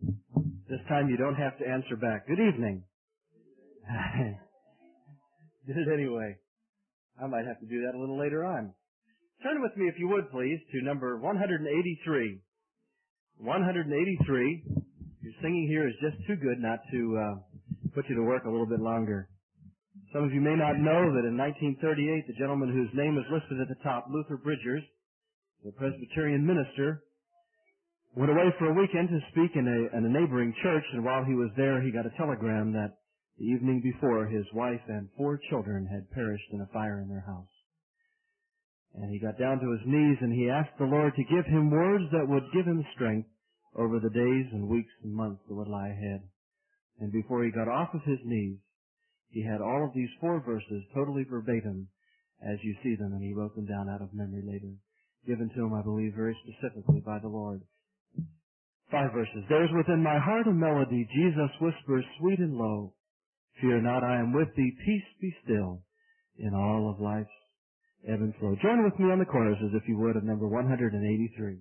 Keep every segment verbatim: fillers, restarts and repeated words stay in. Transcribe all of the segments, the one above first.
This time you don't have to answer back. Good evening. Did it anyway. I might have to do that a little later on. Turn with me, if you would, please, to number one eighty-three. one eighty-three. Your singing here is just too good not to uh, put you to work a little bit longer. Some of you may not know that in nineteen thirty-eight, the gentleman whose name is listed at the top, Luther Bridgers, the Presbyterian minister, went away for a weekend to speak in a, in a neighboring church, and while he was there, he got a telegram that the evening before, his wife and four children had perished in a fire in their house. And he got down to his knees and he asked the Lord to give him words that would give him strength over the days and weeks and months that would lie ahead. And before he got off of his knees, he had all of these four verses totally verbatim as you see them, and he wrote them down out of memory later. Given to him, I believe, very specifically by the Lord. Five verses. There's within my heart a melody, Jesus whispers sweet and low, fear not, I am with thee, peace be still, in all of life's ebb and flow. Join with me on the choruses, if you would, of number one eighty-three.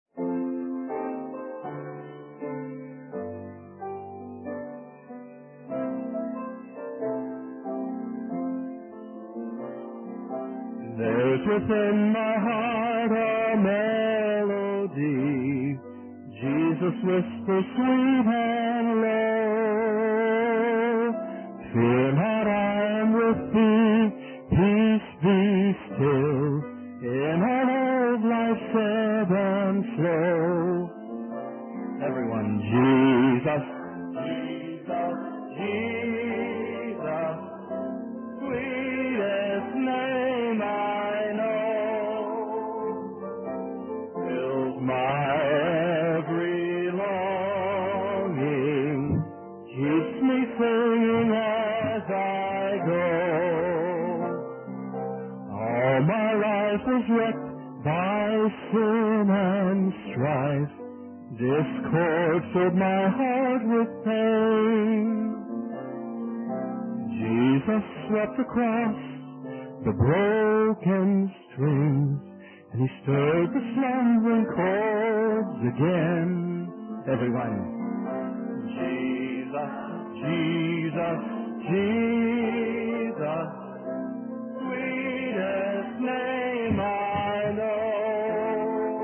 There's within my heart a melody, Jesus whispers sweet and low, fear not, I am with thee, peace be still, in all of life's ebb and flow. Everyone, Jesus, Jesus, Jesus, sweetest name I know, fills my every longing, keeps me singing as I go. All my life was wrecked by sin and strife, discord filled my heart with pain. Jesus swept across the broken strings, and he stirred the slumbering chords again. Everyone. Jesus, Jesus, Jesus, sweetest name I know,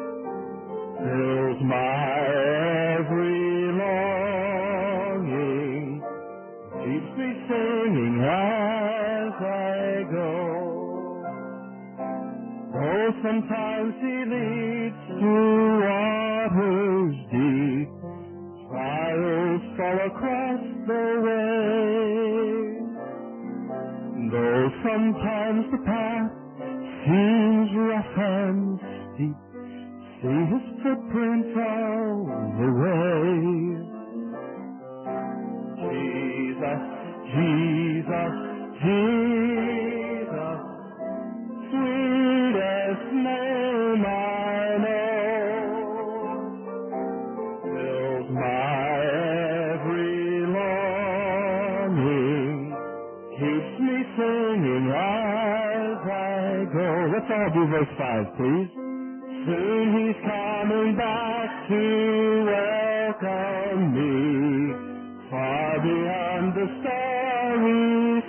fills my every longing, keeps me singing as I go. Though sometimes he leads to waters deep, trials fall across the way. Though sometimes the path seems rough and steep, see his footprints all the way. Jesus, Jesus, Jesus, sweetest name I know, fills my every longing, keeps me singing as I go. Let's all do verse five, please. Soon he's coming back to welcome me, far beyond the starry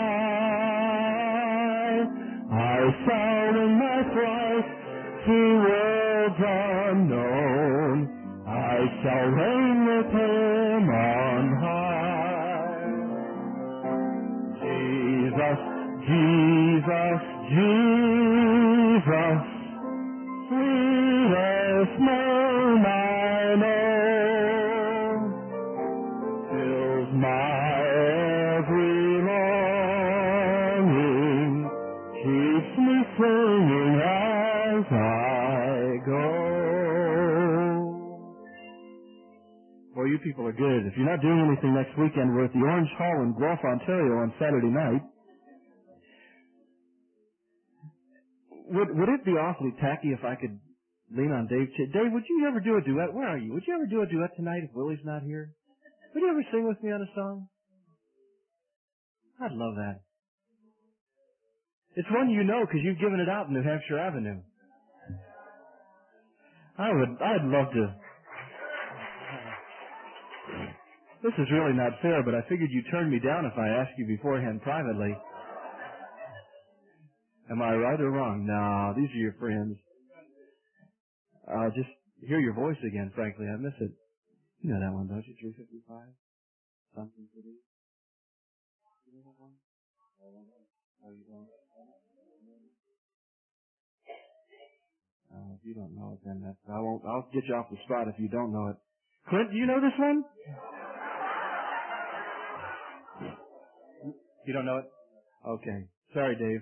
sky. I shall in my flight to worlds unknown, I shall reign with him on high. Jesus, Jesus, Jesus, sweetest name I know, fills my every longing, keeps me singing as I go. Well, you people are good. If you're not doing anything next weekend, we're at the Orange Hall in Guelph, Ontario on Saturday night. Would, would it be awfully tacky if I could lean on Dave? Ch- Dave, would you ever do a duet? Where are you? Would you ever do a duet tonight if Willie's not here? Would you ever sing with me on a song? I'd love that. It's one you know because you've given it out in New Hampshire Avenue. I would, I'd love to. This is really not fair, but I figured you'd turn me down if I asked you beforehand privately. Am I right or wrong? No, these are your friends. Uh, just hear your voice again, frankly. I miss it. You know that one, don't you? three fifty-five? Something to do? You know that one? Oh, you don't? Uh, if you don't know it, then that's, I won't, I'll get you off the spot if you don't know it. Clint, do you know this one? You don't know it? Okay. Sorry, Dave.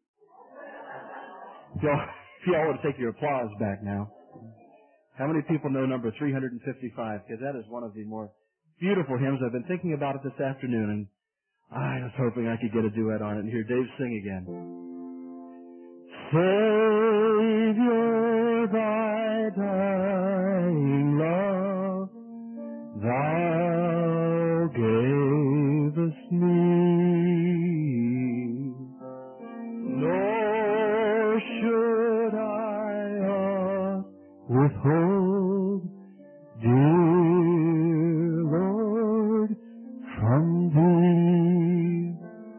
If y'all, if y'all want to take your applause back now. How many people know number three fifty-five? Because that is one of the more beautiful hymns. I've been thinking about it this afternoon, and I was hoping I could get a duet on it and hear Dave sing again. Savior, thy dying love, thou gavest me, nor should I aught withhold, dear Lord, from thee.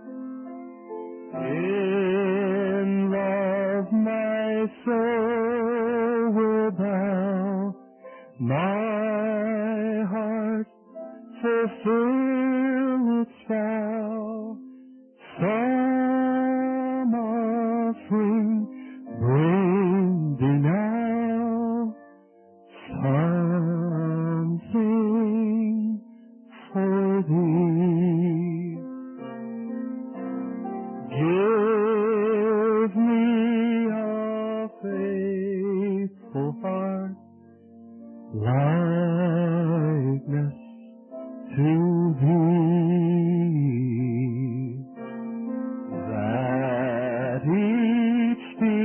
In love my soul will bow, my heart fulfill its vow. Some offering bring thee now, something for thee. Give me a faithful heart, likeness to thee, that each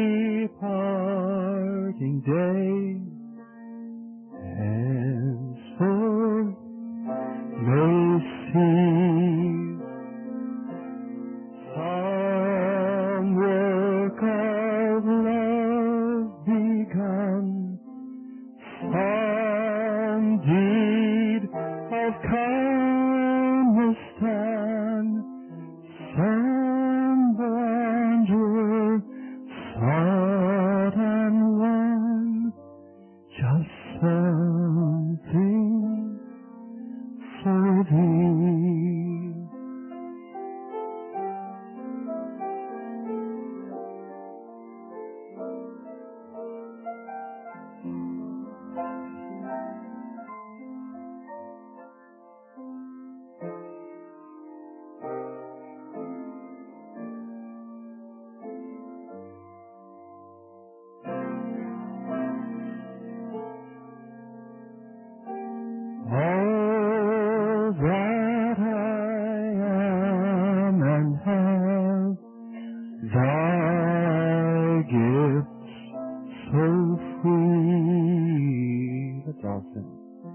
departing day henceforth may see some work of love begun, some deed of kindness done, some wanderer sought and won, just something for thee. All that I am and have, thy gifts so free. That's awesome.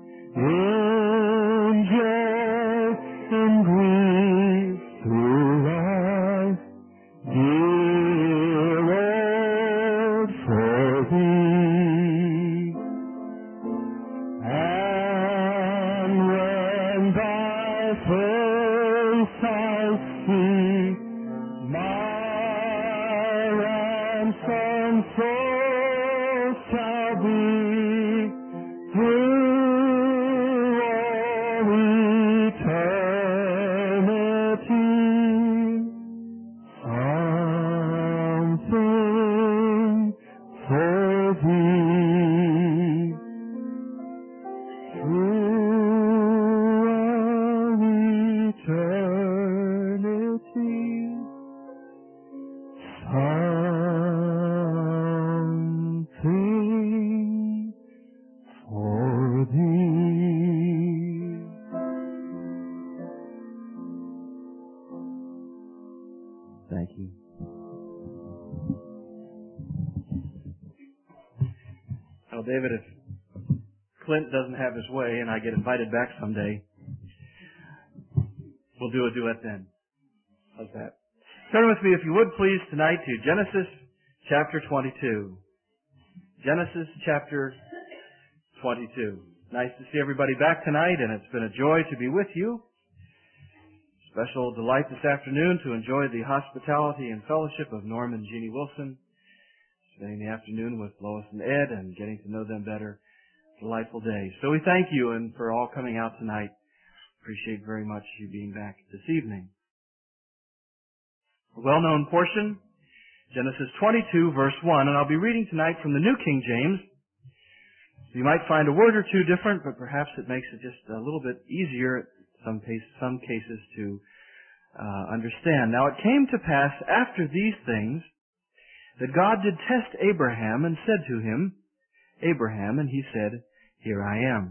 In joy and grief through life, dear Lord, for thee. And when thy face I see, my ransom soul shall be through all eternity. Something for thee. Through all eternity, something for thee. Thank you. Well, David, if Clint doesn't have his way and I get invited back someday, we'll do a duet then. How's that? Turn with me, if you would please, tonight to Genesis chapter twenty-two. Genesis chapter twenty-two. Nice to see everybody back tonight, and it's been a joy to be with you. Special delight this afternoon to enjoy the hospitality and fellowship of Norm and Jeannie Wilson. Spending the afternoon with Lois and Ed and getting to know them better. Delightful day. So we thank you and for all coming out tonight. Appreciate very much you being back this evening. A well-known portion, Genesis twenty-two, verse one, and I'll be reading tonight from the New King James. You might find a word or two different, but perhaps it makes it just a little bit easier in some, case, some cases to uh, understand. Now it came to pass after these things that God did test Abraham and said to him, Abraham, and he said, Here I am.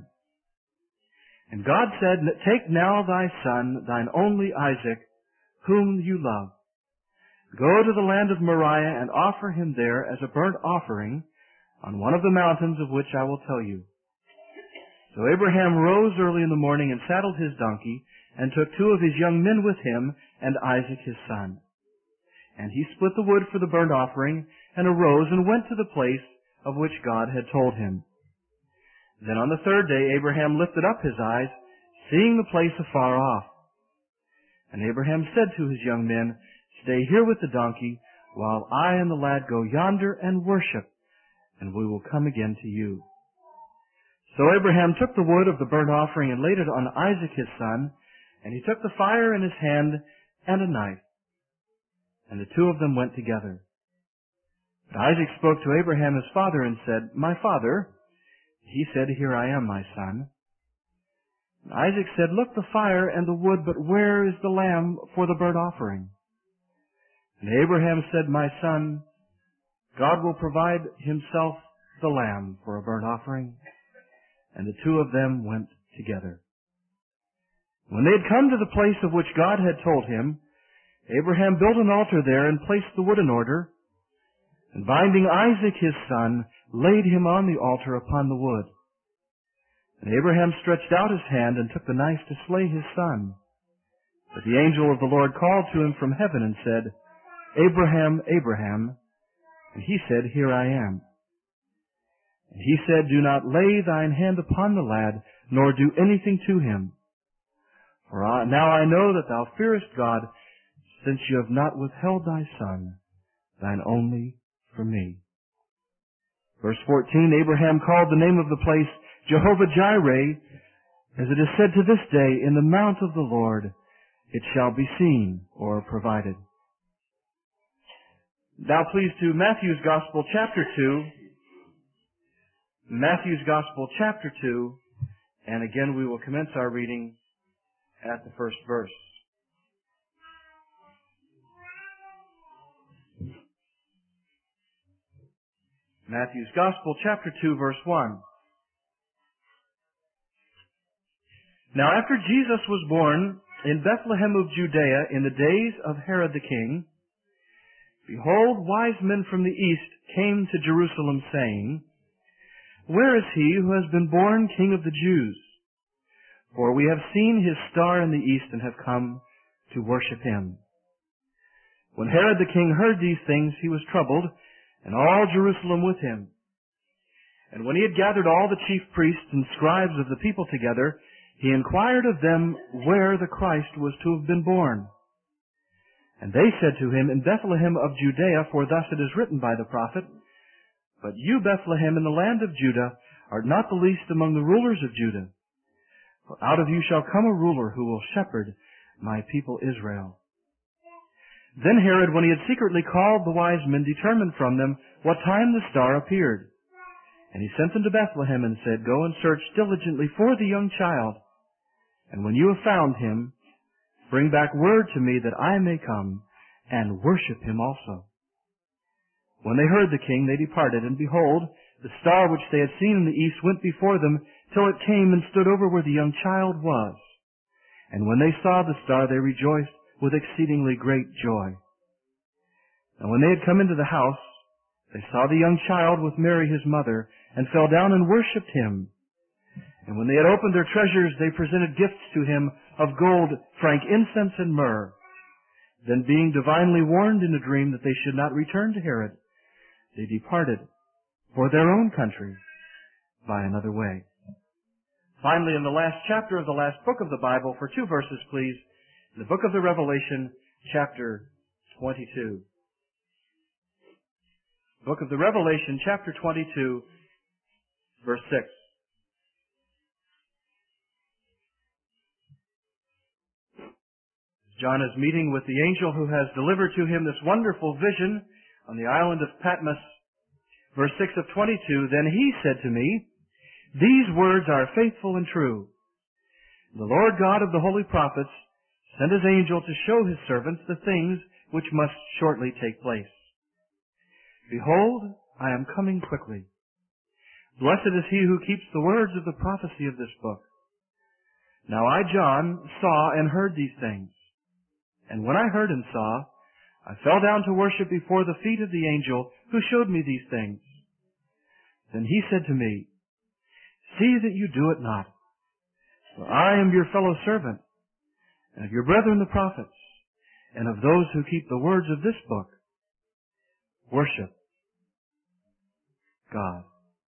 And God said, Take now thy son, thine only Isaac, whom you love. Go to the land of Moriah and offer him there as a burnt offering on one of the mountains of which I will tell you. So Abraham rose early in the morning and saddled his donkey and took two of his young men with him and Isaac his son. And he split the wood for the burnt offering and arose and went to the place of which God had told him. Then on the third day Abraham lifted up his eyes, seeing the place afar off. And Abraham said to his young men, Stay here with the donkey, while I and the lad go yonder and worship, and we will come again to you. So Abraham took the wood of the burnt offering and laid it on Isaac his son, and he took the fire in his hand and a knife. And the two of them went together. But Isaac spoke to Abraham his father and said, My father. He said, Here I am, my son. And Isaac said, Look, the fire and the wood, but where is the lamb for the burnt offering? And Abraham said, My son, God will provide himself the lamb for a burnt offering. And the two of them went together. When they had come to the place of which God had told him, Abraham built an altar there and placed the wood in order, and binding Isaac his son, laid him on the altar upon the wood. And Abraham stretched out his hand and took the knife to slay his son. But the angel of the Lord called to him from heaven and said, Abraham, Abraham. And he said, Here I am. And he said, Do not lay thine hand upon the lad, nor do anything to him. For I, now I know that thou fearest God, since you have not withheld thy son, thine only, from me. Verse fourteen, Abraham called the name of the place Jehovah-Jireh, as it is said to this day, In the mount of the Lord it shall be seen, or provided. Now please to Matthew's Gospel, chapter two. Matthew's Gospel, chapter two. And again, we will commence our reading at the first verse. Matthew's Gospel, chapter two, verse one. Now after Jesus was born in Bethlehem of Judea in the days of Herod the king, behold, wise men from the east came to Jerusalem, saying, Where is he who has been born King of the Jews? For we have seen his star in the east and have come to worship him. When Herod the king heard these things, he was troubled, and all Jerusalem with him. And when he had gathered all the chief priests and scribes of the people together, he inquired of them where the Christ was to have been born. And they said to him, In Bethlehem of Judea, for thus it is written by the prophet, But you, Bethlehem, in the land of Judah, art not the least among the rulers of Judah. For out of you shall come a ruler who will shepherd my people Israel. Then Herod, when he had secretly called the wise men, determined from them what time the star appeared. And he sent them to Bethlehem and said, Go and search diligently for the young child. And when you have found him, bring back word to me that I may come and worship him also. When they heard the king, they departed, and behold, the star which they had seen in the east went before them till it came and stood over where the young child was. And when they saw the star, they rejoiced with exceedingly great joy. And when they had come into the house, they saw the young child with Mary his mother, and fell down and worshipped him. And when they had opened their treasures, they presented gifts to him of gold, frank incense, and myrrh. Then being divinely warned in a dream that they should not return to Herod, they departed for their own country by another way. finally, in the last chapter of the last book of the Bible, for two verses, please, in the book of the Revelation, chapter twenty-two. Book of the Revelation, chapter twenty-two, verse six. John is meeting with the angel who has delivered to him this wonderful vision on the island of Patmos. Verse six of twenty-two, then he said to me, these words are faithful and true. The Lord God of the holy prophets sent his angel to show his servants the things which must shortly take place. Behold, I am coming quickly. Blessed is he who keeps the words of the prophecy of this book. Now I, John, saw and heard these things. And when I heard and saw, I fell down to worship before the feet of the angel who showed me these things. Then he said to me, see that you do it not. For I am your fellow servant, and of your brethren the prophets, and of those who keep the words of this book. Worship God.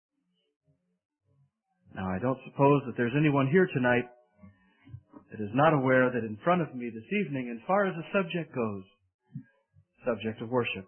Now, I don't suppose that there's anyone here tonight that is not aware that in front of me this evening, as far as the subject goes, subject of worship.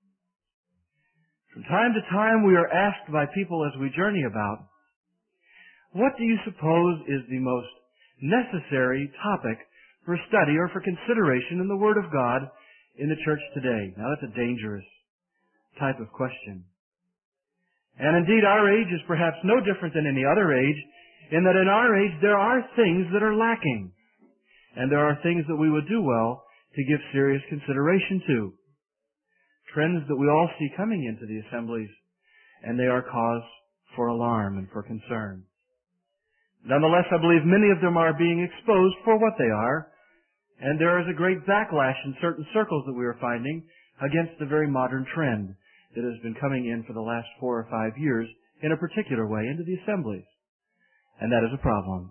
From time to time we are asked by people as we journey about, what do you suppose is the most necessary topic for study or for consideration in the Word of God in the church today? Now that's a dangerous type of question. And indeed our age is perhaps no different than any other age, in that in our age there are things that are lacking. And there are things that we would do well to give serious consideration to. Trends that we all see coming into the assemblies, and they are cause for alarm and for concern. Nonetheless, I believe many of them are being exposed for what they are, and there is a great backlash in certain circles that we are finding against the very modern trend that has been coming in for the last four or five years in a particular way into the assemblies. And that is a problem.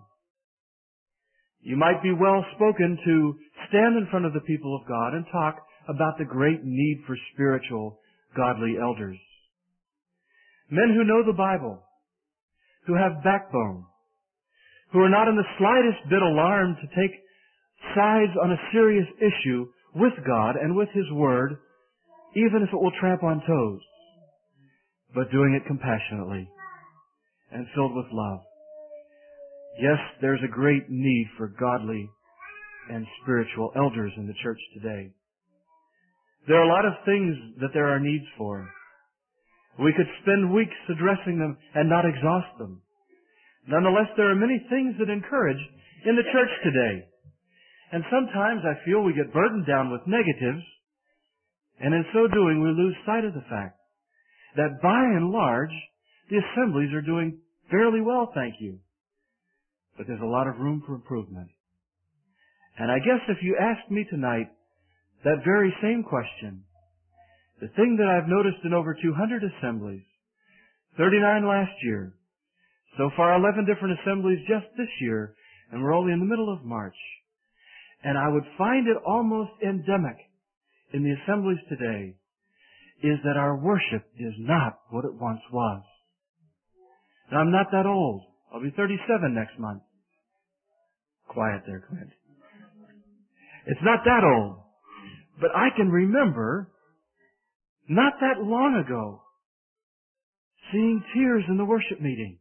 You might be well spoken to stand in front of the people of God and talk about the great need for spiritual, godly elders. Men who know the Bible, who have backbone, who are not in the slightest bit alarmed to take sides on a serious issue with God and with His Word, even if it will tramp on toes, but doing it compassionately and filled with love. Yes, there's a great need for godly and spiritual elders in the church today. There are a lot of things that there are needs for. We could spend weeks addressing them and not exhaust them. Nonetheless, there are many things that encourage in the church today. And sometimes I feel we get burdened down with negatives, and in so doing we lose sight of the fact that by and large, the assemblies are doing fairly well, thank you. But there's a lot of room for improvement. And I guess if you asked me tonight that very same question, the thing that I've noticed in over two hundred assemblies, thirty-nine last year, so far eleven different assemblies just this year, and we're only in the middle of March, and I would find it almost endemic in the assemblies today, is that our worship is not what it once was. Now, I'm not that old. I'll be thirty-seven next month. Quiet there, Clint. It's not that old. But I can remember, not that long ago, seeing tears in the worship meeting.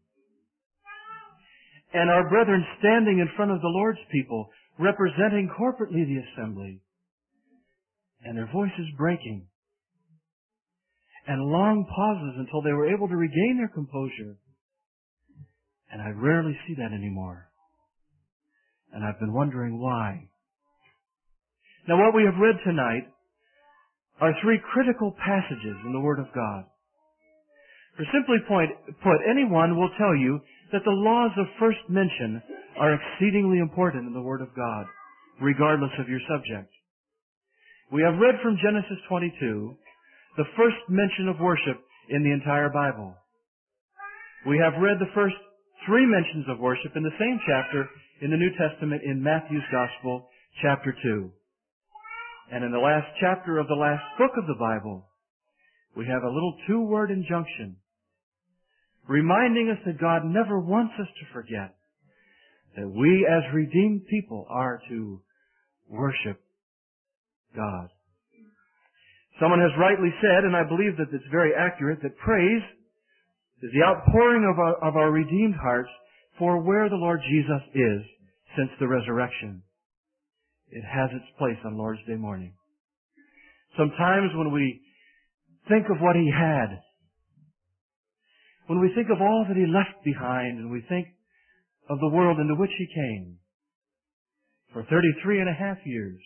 And our brethren standing in front of the Lord's people, representing corporately the assembly. And their voices breaking. And long pauses until they were able to regain their composure. And I rarely see that anymore. And I've been wondering why. Now, what we have read tonight are three critical passages in the Word of God. For simply point, put, anyone will tell you that the laws of first mention are exceedingly important in the Word of God, regardless of your subject. We have read from Genesis twenty-two, the first mention of worship in the entire Bible. We have read the first three mentions of worship in the same chapter in the New Testament in Matthew's Gospel, chapter two. And in the last chapter of the last book of the Bible, we have a little two-word injunction reminding us that God never wants us to forget that we as redeemed people are to worship God. Someone has rightly said, and I believe that it's very accurate, that praise is the outpouring of our, of our redeemed hearts for where the Lord Jesus is since the resurrection. It has its place on Lord's Day morning. Sometimes when we think of what He had, when we think of all that He left behind, and we think of the world into which He came for thirty-three and a half years,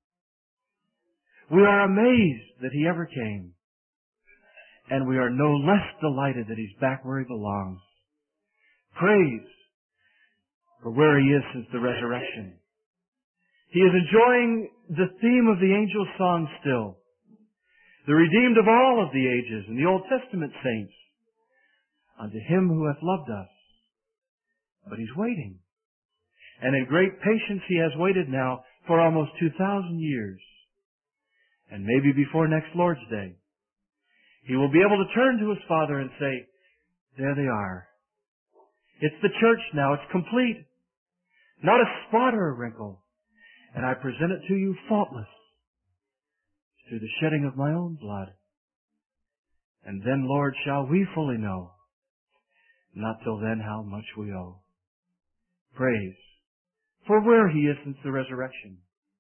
we are amazed that He ever came. And we are no less delighted that He's back where He belongs. Praise for where He is since the resurrection. He is enjoying the theme of the angel's song still. The redeemed of all of the ages and the Old Testament saints. Unto Him who hath loved us. But He's waiting. And in great patience He has waited now for almost two thousand years. And maybe before next Lord's Day, He will be able to turn to His Father and say, there they are. It's the church now. It's complete. Not a spot or a wrinkle. And I present it to you faultless through the shedding of my own blood. And then, Lord, shall we fully know, not till then, how much we owe. Praise for where He is since the resurrection.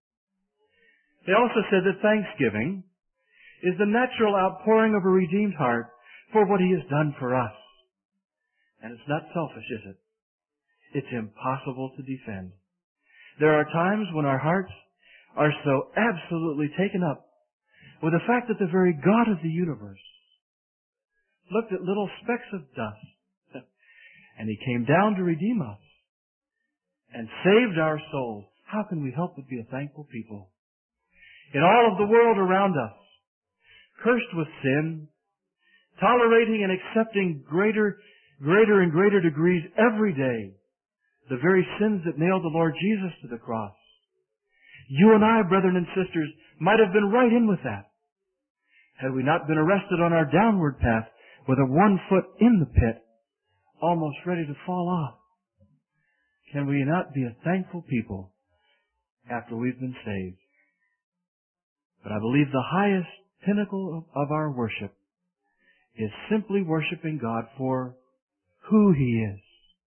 They also said that thanksgiving is the natural outpouring of a redeemed heart for what He has done for us. And it's not selfish, is it? It's impossible to defend. There are times when our hearts are so absolutely taken up with the fact that the very God of the universe looked at little specks of dust and He came down to redeem us and saved our souls. How can we help but be a thankful people? In all of the world around us, cursed with sin, tolerating and accepting greater, greater and greater degrees every day, the very sins that nailed the Lord Jesus to the cross. You and I, brethren and sisters, might have been right in with that, had we not been arrested on our downward path with a one foot in the pit, almost ready to fall off. Can we not be a thankful people after we've been saved? But I believe the highest pinnacle of, of our worship is simply worshiping God for who He is.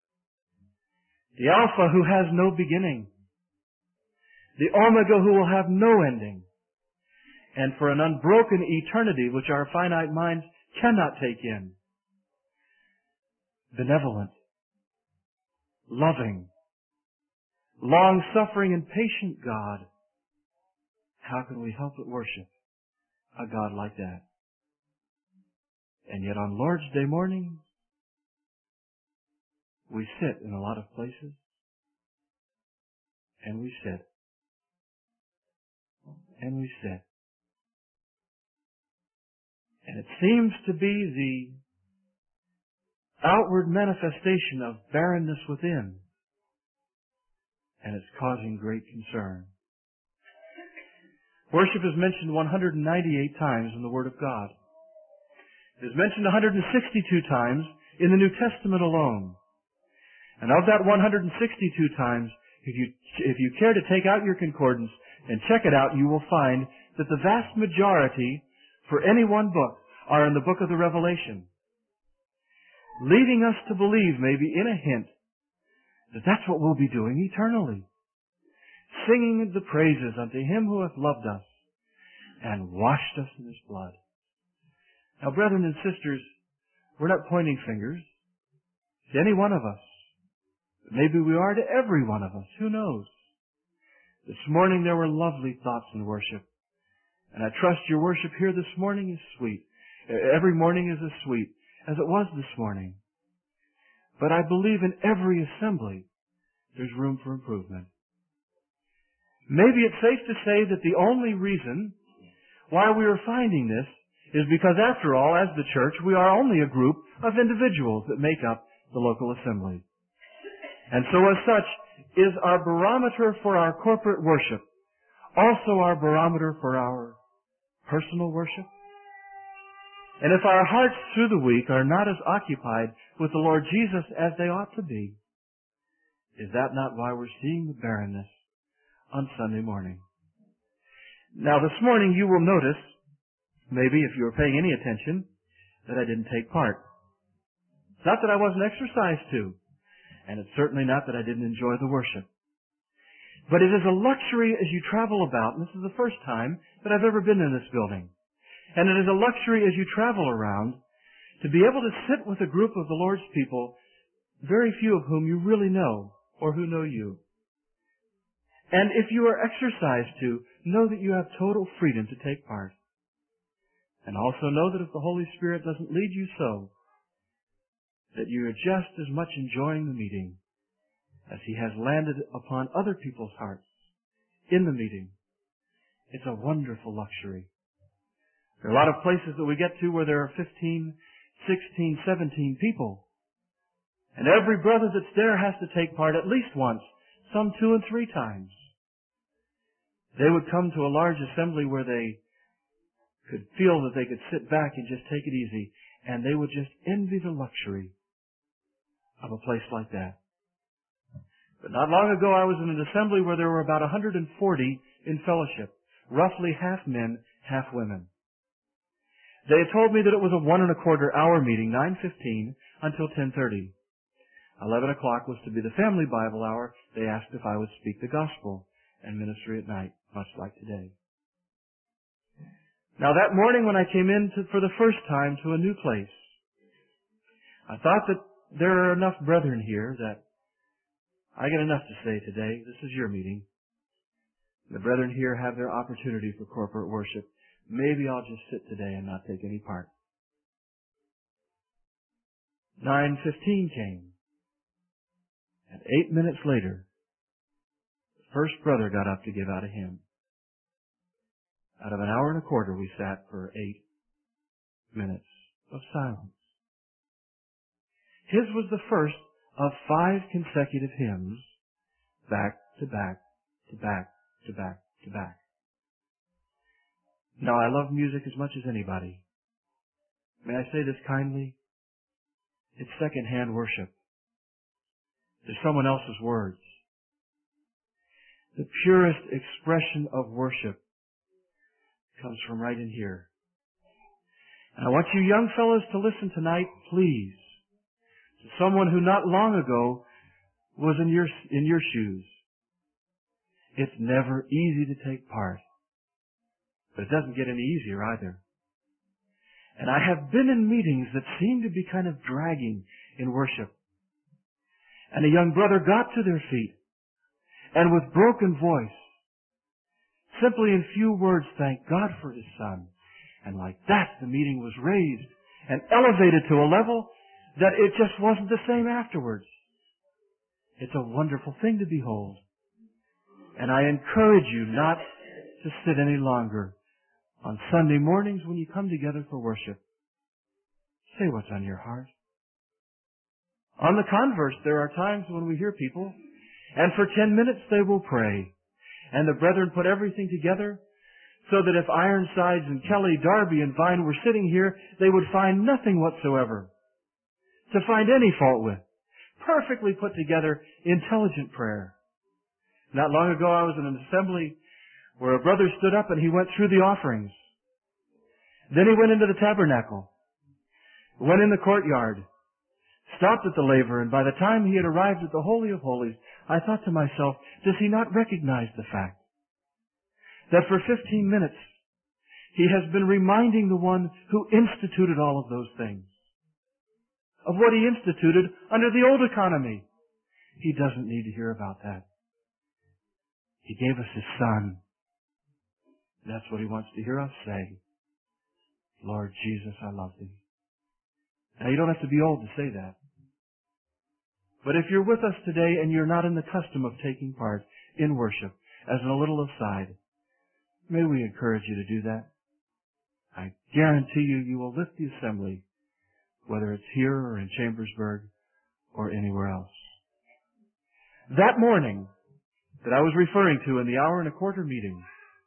The Alpha who has no beginning. The Omega who will have no ending. And for an unbroken eternity which our finite minds cannot take in. Benevolent. Loving. Long-suffering and patient God. How can we help but worship a God like that? And yet on Lord's Day morning, we sit in a lot of places, and we sit, and we sit. And it seems to be the outward manifestation of barrenness within, and it's causing great concern. Worship is mentioned one hundred ninety-eight times in the Word of God. It is mentioned one hundred sixty-two times in the New Testament alone. And of that one hundred sixty-two times, if you, if you care to take out your concordance and check it out, you will find that the vast majority for any one book are in the book of the Revelation. Leading us to believe, maybe in a hint, that that's what we'll be doing eternally. Singing the praises unto Him who hath loved us and washed us in His blood. Now, brethren and sisters, we're not pointing fingers to any one of us. Maybe we are to every one of us. Who knows? This morning there were lovely thoughts in worship. And I trust your worship here this morning is sweet. Every morning is as sweet as it was this morning. But I believe in every assembly there's room for improvement. Maybe it's safe to say that the only reason why we are finding this is because, after all, as the church, we are only a group of individuals that make up the local assembly. And so as such, is our barometer for our corporate worship also our barometer for our personal worship? And if our hearts through the week are not as occupied with the Lord Jesus as they ought to be, Is that not why we're seeing the barrenness on Sunday morning? Now this morning you will notice, maybe if you were paying any attention, that I didn't take part. It's not that I wasn't exercised to, and it's certainly not that I didn't enjoy the worship. But it is a luxury as you travel about, and this is the first time that I've ever been in this building. And it is a luxury as you travel around to be able to sit with a group of the Lord's people, very few of whom you really know or who know you. And if you are exercised to, know that you have total freedom to take part. And also know that if the Holy Spirit doesn't lead you so, that you are just as much enjoying the meeting as He has landed upon other people's hearts in the meeting. It's a wonderful luxury. There are a lot of places that we get to where there are fifteen, sixteen, seventeen people. And every brother that's there has to take part at least once, some two and three times. They would come to a large assembly where they could feel that they could sit back and just take it easy, and they would just envy the luxury of a place like that. But not long ago I was in an assembly where there were about one hundred forty in fellowship, roughly half men, half women. They had told me that it was a one and a quarter hour meeting, nine fifteen until ten thirty. Eleven o'clock was to be the family Bible hour. They asked if I would speak the gospel and ministry at night, much like today. Now that morning when I came in to, for the first time to a new place, I thought that there are enough brethren here that I get enough to say today. This is your meeting. The brethren here have their opportunity for corporate worship. Maybe I'll just sit today and not take any part. nine fifteen came. And eight minutes later, the first brother got up to give out a hymn. Out of an hour and a quarter, we sat for eight minutes of silence. His was the first of five consecutive hymns, back to back, to back, to back, to back. Now, I love music as much as anybody. May I say this kindly? It's second-hand worship. There's someone else's words. The purest expression of worship comes from right in here. And I want you young fellows to listen tonight, please, to someone who not long ago was in your, in your shoes. It's never easy to take part, but it doesn't get any easier either. And I have been in meetings that seem to be kind of dragging in worship. And a young brother got to their feet and with broken voice, simply in few words, thanked God for His Son. And like that, the meeting was raised and elevated to a level that it just wasn't the same afterwards. It's a wonderful thing to behold. And I encourage you not to sit any longer on Sunday mornings when you come together for worship. Say what's on your heart. On the converse, there are times when we hear people, and for ten minutes they will pray. And the brethren put everything together so that if Ironsides and Kelly, Darby and Vine were sitting here, they would find nothing whatsoever to find any fault with. Perfectly put together, intelligent prayer. Not long ago I was in an assembly where a brother stood up and he went through the offerings. Then he went into the tabernacle, went in the courtyard, stopped at the laver, and by the time he had arrived at the Holy of Holies, I thought to myself, does he not recognize the fact that for fifteen minutes he has been reminding the one who instituted all of those things of what he instituted under the old economy? He doesn't need to hear about that. He gave us His Son. That's what He wants to hear us say. Lord Jesus, I love Thee. Now, you don't have to be old to say that. But if you're with us today and you're not in the custom of taking part in worship, as in a little aside, may we encourage you to do that. I guarantee you, you will lift the assembly, whether it's here or in Chambersburg or anywhere else. That morning that I was referring to in the hour and a quarter meeting,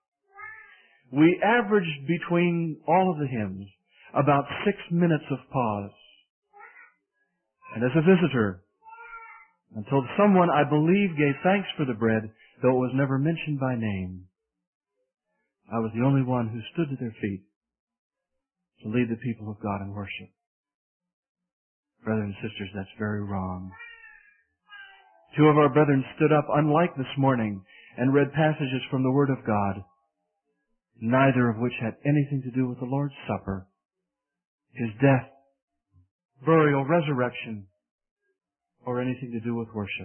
we averaged between all of the hymns about six minutes of pause. And as a visitor, until someone, I believe, gave thanks for the bread, though it was never mentioned by name. I was the only one who stood to their feet to lead the people of God in worship. Brothers and sisters, that's very wrong. Two of our brethren stood up, unlike this morning, and read passages from the Word of God, neither of which had anything to do with the Lord's Supper, His death, burial, resurrection, or anything to do with worship.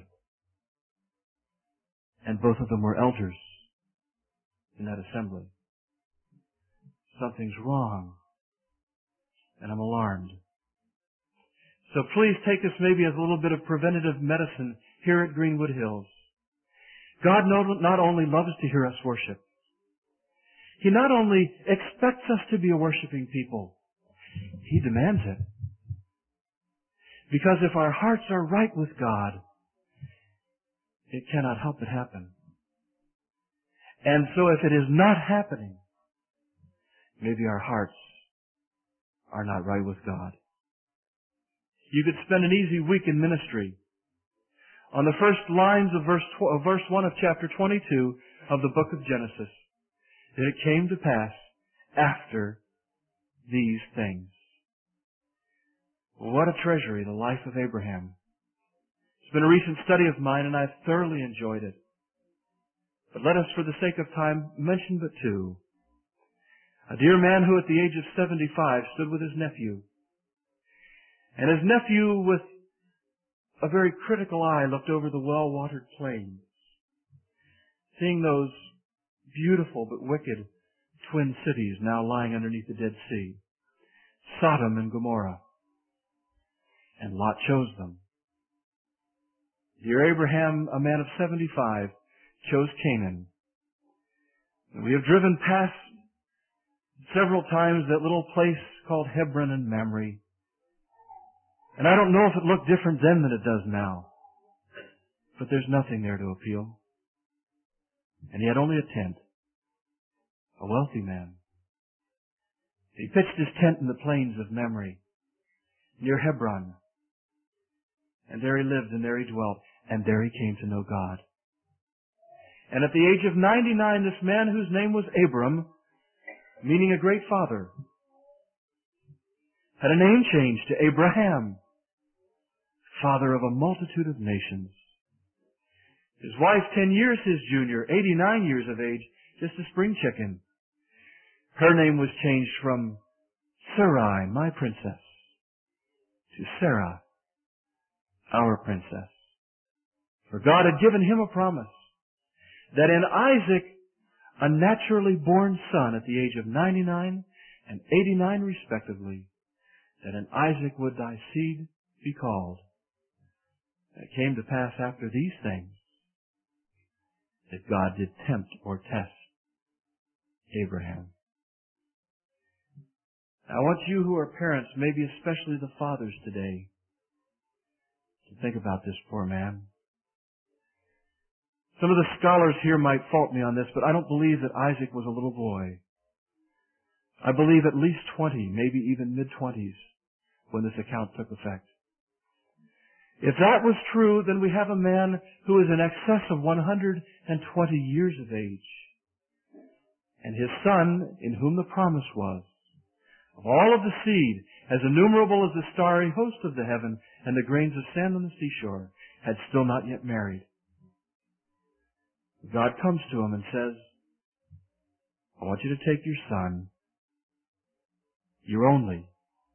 And both of them were elders in that assembly. Something's wrong, and I'm alarmed. So please take this maybe as a little bit of preventative medicine here at Greenwood Hills. God not only loves to hear us worship, He not only expects us to be a worshiping people, He demands it. Because if our hearts are right with God, it cannot help but happen. And so if it is not happening, maybe our hearts are not right with God. You could spend an easy week in ministry on the first lines of verse, of verse one of chapter twenty-two of the book of Genesis. That it came to pass after these things. What a treasury, the life of Abraham. It's been a recent study of mine, and I've thoroughly enjoyed it. But let us, for the sake of time, mention but two. A dear man who at the age of seventy-five stood with his nephew. And his nephew, with a very critical eye, looked over the well-watered plains, seeing those beautiful but wicked twin cities now lying underneath the Dead Sea, Sodom and Gomorrah. And Lot chose them. Dear Abraham, a man of seventy-five, chose Canaan. And we have driven past several times that little place called Hebron and Mamre. And I don't know if it looked different then than it does now. But there's nothing there to appeal. And he had only a tent. A wealthy man. He pitched his tent in the plains of Mamre, near Hebron. And there he lived, and there he dwelt, and there he came to know God. And at the age of ninety-nine, this man whose name was Abram, meaning a great father, had a name changed to Abraham, father of a multitude of nations. His wife, ten years his junior, eighty-nine years of age, just a spring chicken. Her name was changed from Sarai, my princess, to Sarah, our princess. For God had given him a promise that in Isaac, a naturally born son at the age of ninety-nine and eighty-nine respectively, that in Isaac would thy seed be called. And it came to pass after these things that God did tempt or test Abraham. I want you who are parents, maybe especially the fathers today, to think about this poor man. Some of the scholars here might fault me on this, but I don't believe that Isaac was a little boy. I believe at least twenty, maybe even mid-twenties, when this account took effect. If that was true, then we have a man who is in excess of one hundred twenty years of age. And his son, in whom the promise was, of all of the seed, as innumerable as the starry host of the heaven and the grains of sand on the seashore, had still not yet married. God comes to him and says, I want you to take your son, your only,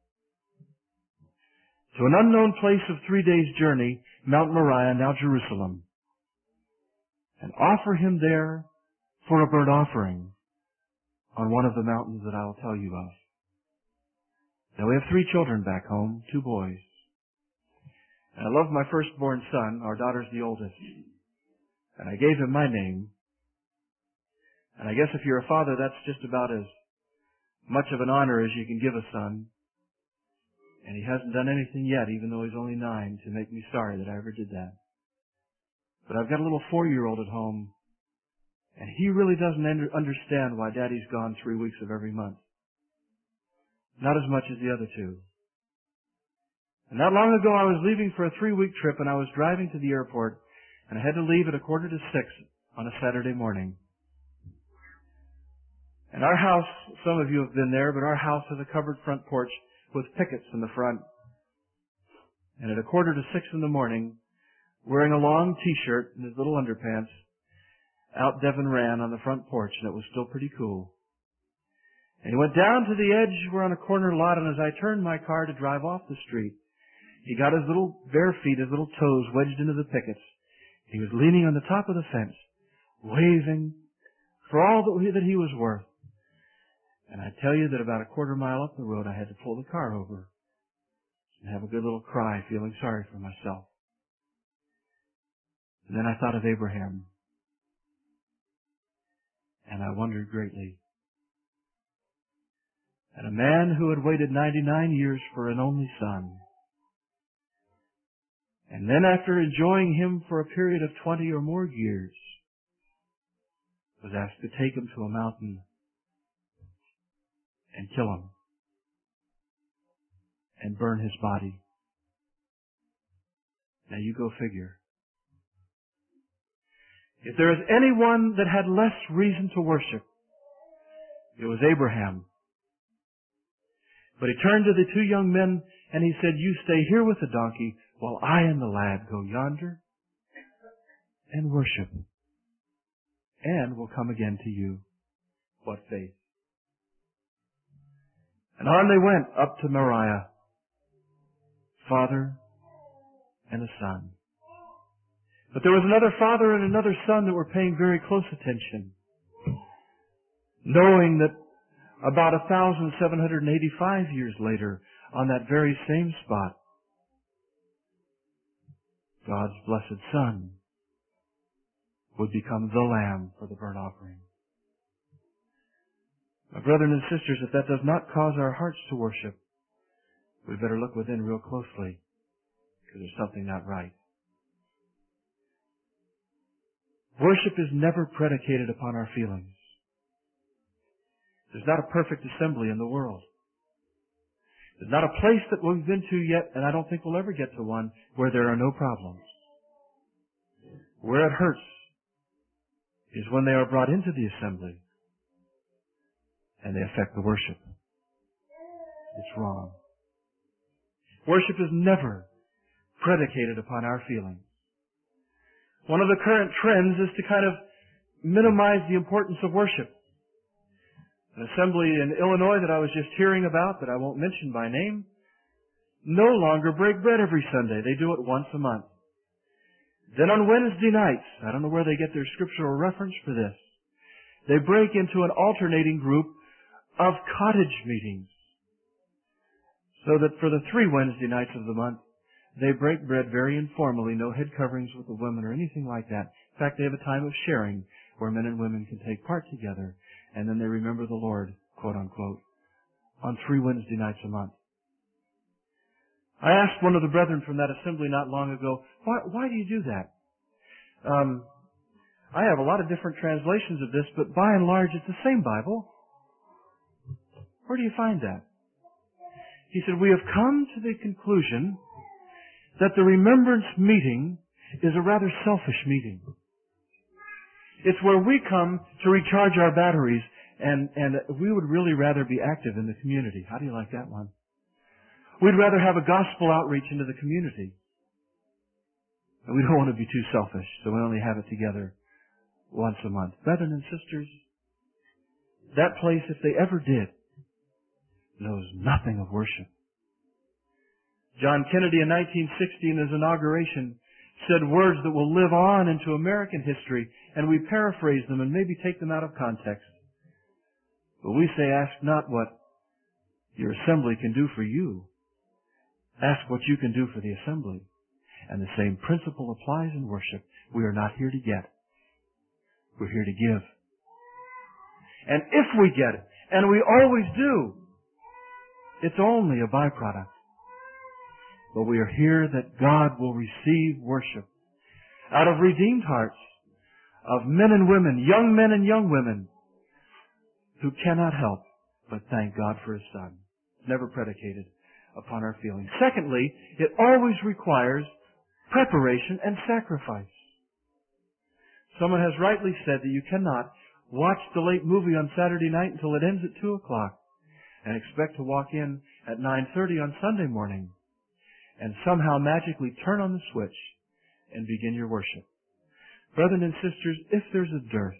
to an unknown place of three days' journey, Mount Moriah, now Jerusalem, and offer him there for a burnt offering on one of the mountains that I will tell you of. Now we have three children back home, two boys. And I love my firstborn son. Our daughter's the oldest. And I gave him my name. And I guess if you're a father, that's just about as much of an honor as you can give a son. And he hasn't done anything yet, even though he's only nine, to make me sorry that I ever did that. But I've got a little four-year-old at home, and he really doesn't understand why Daddy's gone three weeks of every month. Not as much as the other two. And not long ago I was leaving for a three-week trip, and I was driving to the airport, and I had to leave at a quarter to six on a Saturday morning. And our house, some of you have been there, but our house has a covered front porch with pickets in the front. And at a quarter to six in the morning, wearing a long t-shirt and his little underpants, out Devin ran on the front porch, and it was still pretty cool. And he went down to the edge. We're on a corner lot, and as I turned my car to drive off the street, he got his little bare feet, his little toes wedged into the pickets. He was leaning on the top of the fence, waving for all that he was worth. And I tell you that about a quarter mile up the road, I had to pull the car over and have a good little cry, feeling sorry for myself. And then I thought of Abraham, and I wondered greatly. And a man who had waited ninety-nine years for an only son, and then after enjoying him for a period of twenty or more years, was asked to take him to a mountain and kill him and burn his body. Now you go figure. If there is anyone that had less reason to worship, it was Abraham. But he turned to the two young men and he said, "You stay here with the donkey while I and the lad go yonder and worship. And we'll come again to you." What faith. And on they went up to Moriah, father and a son. But there was another father and another son that were paying very close attention, knowing that about one thousand seven hundred eighty-five years later, on that very same spot, God's blessed Son would become the Lamb for the burnt offering. My brethren and sisters, if that does not cause our hearts to worship, we better look within real closely, because there's something not right. Worship is never predicated upon our feelings. There's not a perfect assembly in the world. There's not a place that we've been to yet, and I don't think we'll ever get to one, where there are no problems. Where it hurts is when they are brought into the assembly and they affect the worship. It's wrong. Worship is never predicated upon our feelings. One of the current trends is to kind of minimize the importance of worship. An assembly in Illinois that I was just hearing about, that I won't mention by name, no longer break bread every Sunday. They do it once a month. Then on Wednesday nights, I don't know where they get their scriptural reference for this, they break into an alternating group of cottage meetings. So that for the three Wednesday nights of the month, they break bread very informally, no head coverings with the women or anything like that. In fact, they have a time of sharing where men and women can take part together, and then they remember the Lord, quote unquote, on three Wednesday nights a month. I asked one of the brethren from that assembly not long ago, why, why do you do that? Um, I have a lot of different translations of this, but by and large it's the same Bible. Where do you find that? He said, we have come to the conclusion that the remembrance meeting is a rather selfish meeting. It's where we come to recharge our batteries, and, and we would really rather be active in the community. How do you like that one? We'd rather have a gospel outreach into the community. And we don't want to be too selfish, so we only have it together once a month. Brethren and sisters, that place, if they ever did, knows nothing of worship. John Kennedy in nineteen sixty in his inauguration said words that will live on into American history, and we paraphrase them and maybe take them out of context. But we say, ask not what your assembly can do for you. Ask what you can do for the assembly. And the same principle applies in worship. We are not here to get. We're here to give. And if we get it, and we always do, it's only a byproduct. But we are here that God will receive worship out of redeemed hearts of men and women, young men and young women, who cannot help but thank God for His Son. It's never predicated upon our feelings. Secondly, it always requires preparation and sacrifice. Someone has rightly said that you cannot watch the late movie on Saturday night until it ends at two o'clock and expect to walk in at nine thirty on Sunday morning and somehow magically turn on the switch and begin your worship. Brethren and sisters, if there's a dearth,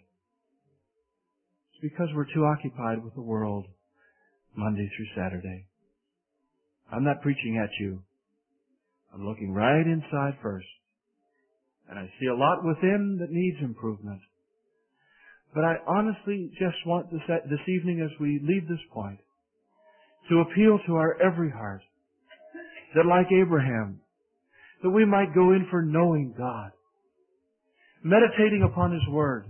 it's because we're too occupied with the world Monday through Saturday. I'm not preaching at you. I'm looking right inside first. And I see a lot within that needs improvement. But I honestly just want this, this evening as we leave this point to appeal to our every heart that like Abraham, that we might go in for knowing God, meditating upon His Word,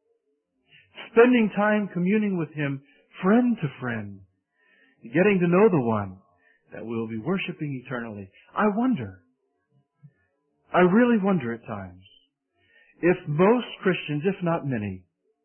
spending time communing with Him friend to friend, getting to know the one that we'll be worshiping eternally. I wonder, I really wonder at times, if most Christians, if not many,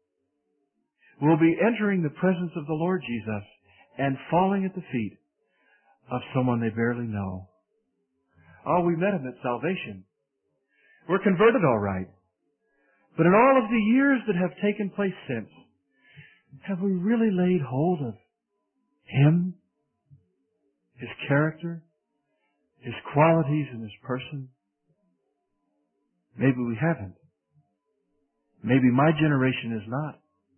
will be entering the presence of the Lord Jesus and falling at the feet of someone they barely know. Oh, we met Him at salvation. We're converted all right. But in all of the years that have taken place since, have we really laid hold of Him, His character, His qualities, and His person? Maybe we haven't. Maybe my generation is not.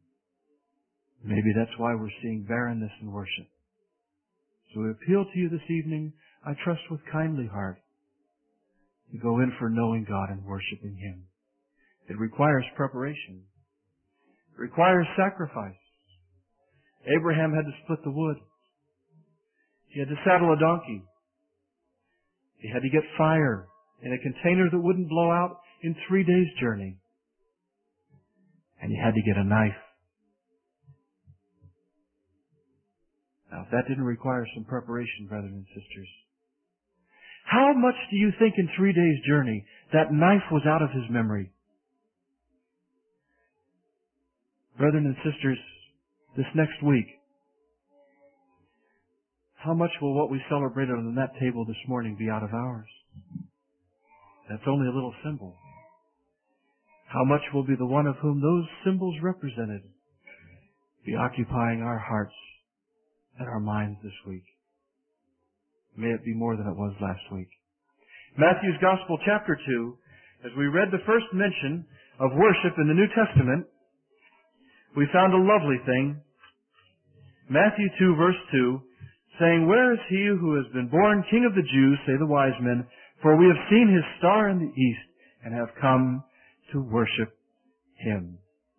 Maybe that's why we're seeing barrenness in worship. So we appeal to you this evening, I trust with kindly heart, to go in for knowing God and worshiping Him. It requires preparation. It requires sacrifice. Abraham had to split the wood. He had to saddle a donkey. He had to get fire in a container that wouldn't blow out in three days' journey. And he had to get a knife. Now, if that didn't require some preparation, brothers and sisters, how much do you think in three days' journey that knife was out of his memory? Brethren and sisters, this next week, how much will what we celebrated on that table this morning be out of ours? That's only a little symbol. How much will be the one of whom those symbols represented be occupying our hearts and our minds this week? May it be more than it was last week. Matthew's Gospel, chapter two, as we read the first mention of worship in the New Testament, we found a lovely thing. Matthew two, verse two, saying, "Where is he who has been born King of the Jews, say the wise men, for we have seen his star in the east and have come to worship him."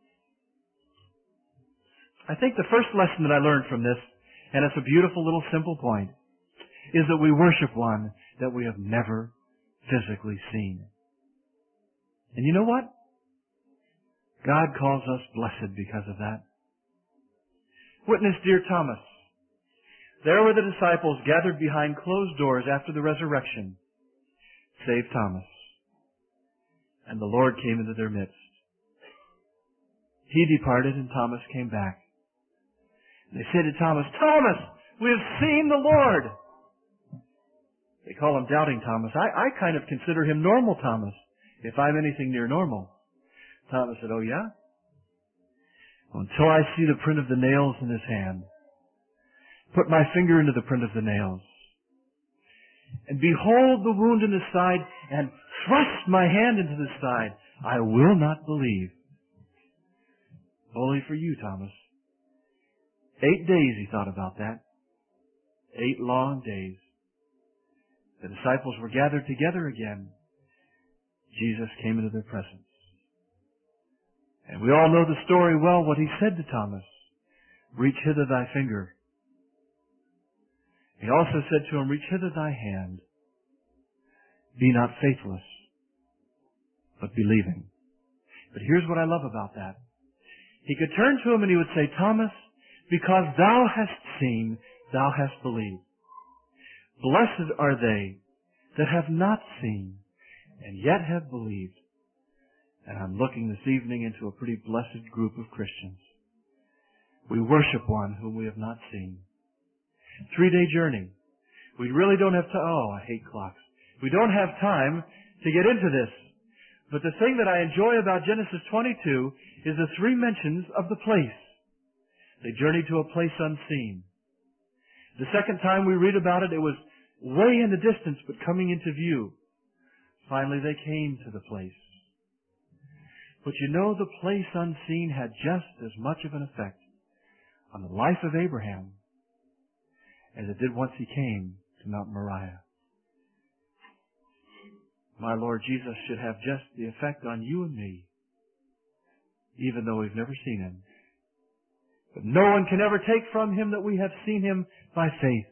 I think the first lesson that I learned from this, and it's a beautiful little simple point, is that we worship one that we have never physically seen. And you know what? God calls us blessed because of that. Witness dear Thomas. There were the disciples gathered behind closed doors after the resurrection, save Thomas. And the Lord came into their midst. He departed and Thomas came back. And they said to Thomas, "Thomas, we have seen the Lord." They call him Doubting Thomas. I, I kind of consider him Normal Thomas, if I'm anything near normal. Thomas said, "Oh yeah? Well, until I see the print of the nails in his hand, put my finger into the print of the nails, and behold the wound in his side, and thrust my hand into the side, I will not believe." Only for you, Thomas. Eight days he thought about that. Eight long days. The disciples were gathered together again. Jesus came into their presence. And we all know the story well, what he said to Thomas. "Reach hither thy finger." He also said to him, "Reach hither thy hand. Be not faithless, but believing." But here's what I love about that. He could turn to him and he would say, "Thomas, because thou hast seen, thou hast believed. Blessed are they that have not seen and yet have believed." And I'm looking this evening into a pretty blessed group of Christians. We worship one whom we have not seen. Three-day journey. We really don't have to, oh, I hate clocks. We don't have time to get into this. But the thing that I enjoy about Genesis twenty-two is the three mentions of the place. They journeyed to a place unseen. The second time we read about it, it was way in the distance, but coming into view. Finally, they came to the place. But you know, the place unseen had just as much of an effect on the life of Abraham as it did once he came to Mount Moriah. My Lord Jesus should have just the effect on you and me, even though we've never seen Him. But no one can ever take from Him that we have seen Him by faith.